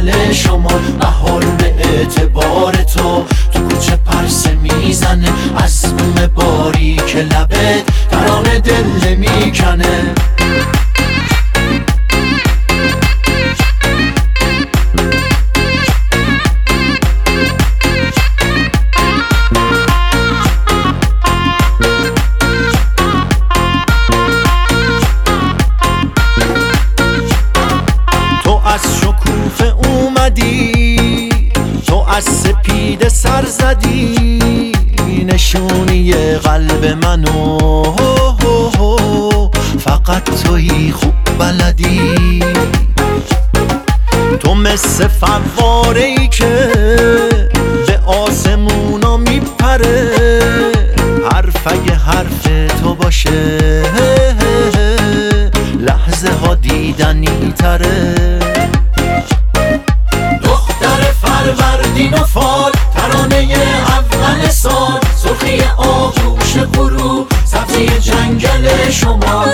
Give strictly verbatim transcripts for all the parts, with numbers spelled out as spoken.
جنگل شمال. بهار به اعتبار تو تو کوچه پرسه میزنه، از بوم باریک لبت ترانه دل میکنه. تو از سپید سر زدی نشونی قلب منو، فقط تویی خوب بلدی. تو مثل فواره ای که به آسمونا میپره، حرف اگه حرف تو باشه لحظه ها دیدنی تره. فروردین و فال ترانه اول سال، سرخی آغوش غروب سبزی جنگل شمال.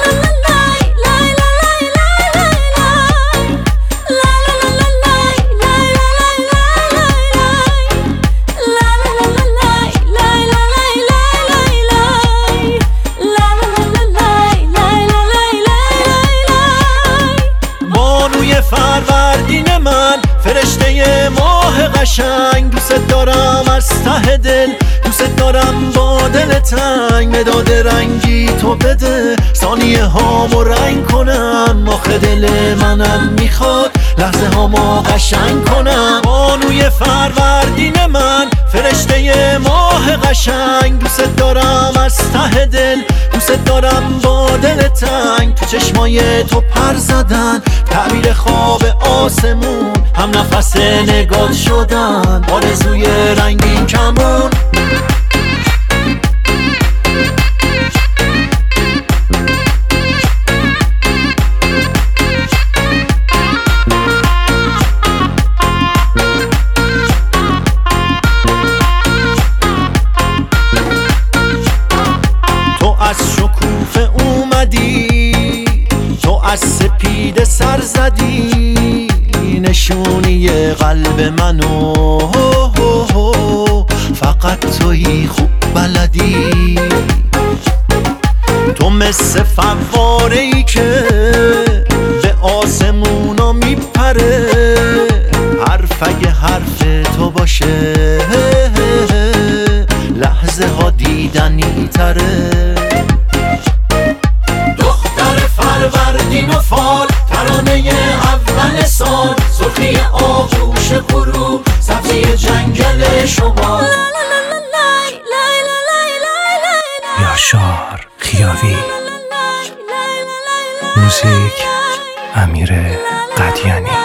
بانوی فروردین من، فرشته ماه قشنگ، دوست دارم از ته دل، دوست دارم با دل تنگ. مداد رنگی تو بده ثانیه هامو رنگ کنم، آخه دل منم میخواد لحظه هامو قشنگ کنم. بانوی فروردین من، فرشته ماه قشنگ، دوست دارم از ته دل، دوست دارم با دل تنگ. تو چشمای تو پر زدن تعبیر خواب آسمون، هم نفس نگات شدن آرزوی رنگین کمون. تو از شکوفه اومدی، تو از سپید سر زدی نشونی قلب منو، فقط تویی خوب بلدی. تو مثل فواره ای که به آسمونا میپره، حرف اگه حرف تو باشه لحظه ها دیدنی تره. دختر فروردین و فال ترانه اول سال، سرخی آغوش غروب سبزی جنگل شمال. یاشار خیاوی، موزیک امیر قدیانی.